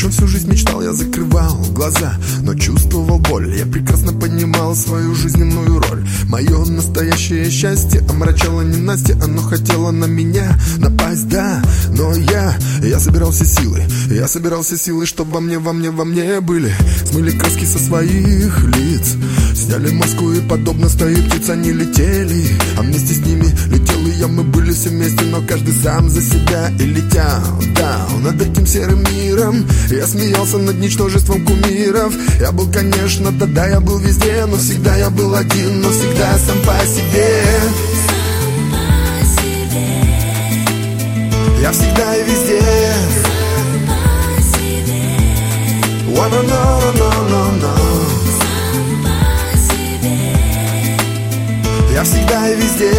чем всю жизнь мечтал, я закрывал глаза, но чувствовал боль. Я прекрасно понимал свою жизненную роль. Мое настоящее счастье омрачало ненастье. Оно хотело на меня напасть, да. Но я собирал все силы. Я собирал все силы, что во мне были. Смыли краски со своих лиц, сняли маску и подобно стаи птиц они летели. А вместе с ними летел и я, мы были все вместе, но каждый сам за себя и летел down над этим серым миром. Я смеялся над ничтожеством кумиров. Я был, конечно, да, я был везде, но всегда я был один, но всегда сам по себе. Я всегда и везде. Wanna know, no. Я всегда и везде.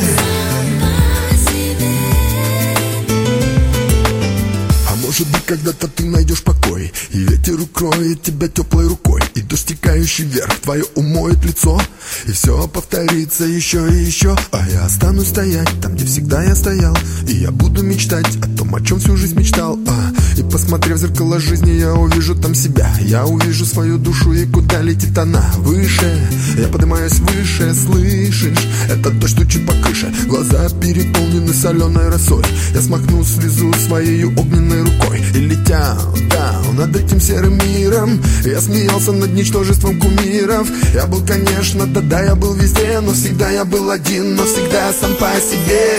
Может быть, когда-то ты найдешь покой, и ветер укроет тебя теплой рукой, и дождь, стекающий вверх, твое умоет лицо, и все повторится еще и еще. А я останусь стоять там, где всегда я стоял, и я буду мечтать о том, о чем всю жизнь мечтал. И посмотрев в зеркало жизни, я увижу там себя. Я увижу свою душу, и куда летит она? Выше, я поднимаюсь выше, слышишь? Это то, что чуть по крыше. Глаза переполнены соленой росой. Я смахну слезу своей огненной рукой и летя down над этим серым миром. Я смеялся над ничтожеством кумиров. Я был, конечно, да, я был везде, но всегда я был один, но всегда сам по себе.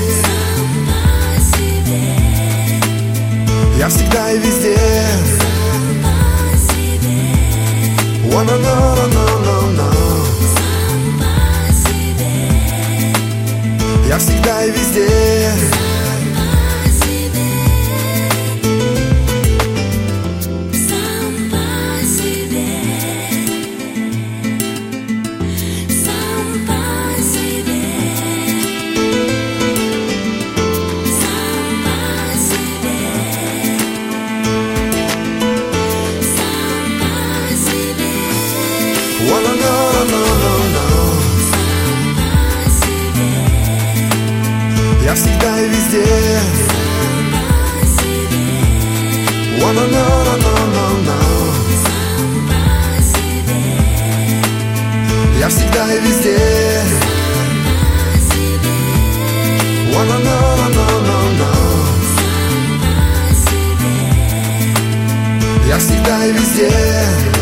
Я всегда и везде. Wanna know, no. Я всегда и везде. Wanna know, no. Я всегда и везде. Wanna know, no. Я всегда и везде. Wanna know, no. Я всегда и везде.